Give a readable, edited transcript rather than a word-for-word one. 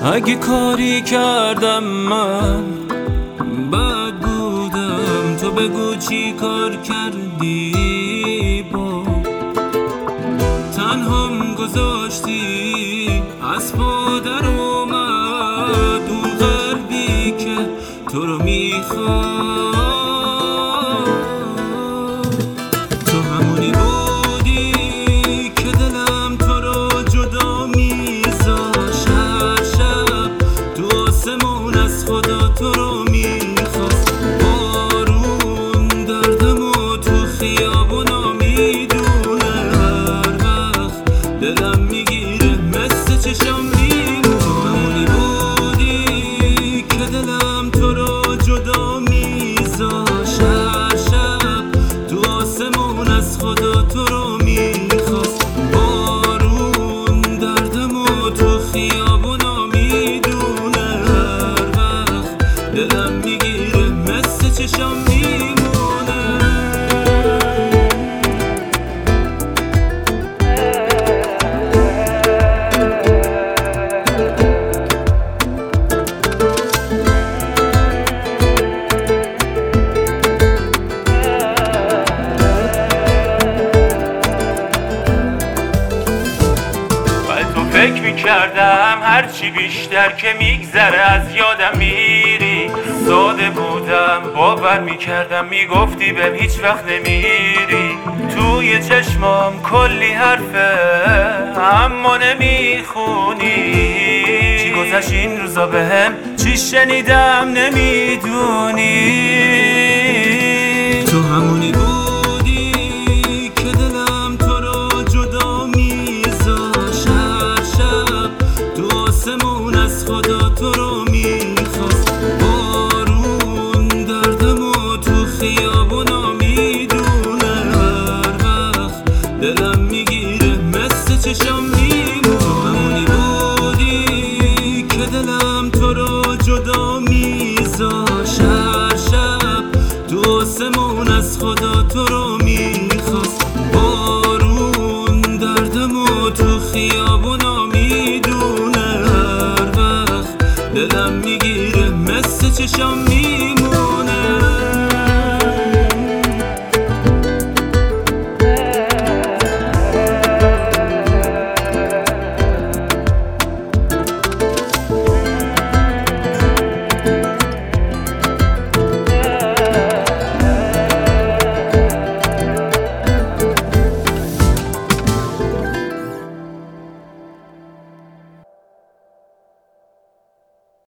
اگه کاری کردم من بد بودم، تو بگو چی کار کردی با تنهام گذاشتی، از پا در اومد اون قلبی که تو رو میخواد. تو همونی بودی که دلم تو رو جدا میذاشت، هر شب تو آسمون از خدا تو رو میخواست. بارون دردمو تو خیابونا میدونه، هر وقت دلم میگیره مثل چشم میمونه. تو همونی بودی که دلم تو رو جدا میذاشت، هر شب تو آسمون از خدا تو رو میخواست. بارون دردمو تو خیابونا میدونه، هر وقت دلم میگیره مثل چشم میمونه. فکر میکردم هرچی بیشتر که میگذره از یادم میری. ساده بودم باور میکردم، میگفتی بهم هیچ وقت نمیری. توی چشمام کلی حرفه اما نمیخونی. چی گذشت این روزا بهم، چی شنیدم نمیدونی. تو همونی بودی که دلم تو رو جدا میذاشت، هر شب تو آسمون از خدا تو رو میخواست. بارون دردمو تو خیابونا میدونه، هر وقت دلم میگیره مثل چشم میمونه. تو همونی بودی که دلم تو رو جدا میذاشت، هر شب تو آسمون از خدا تو رو میخواست.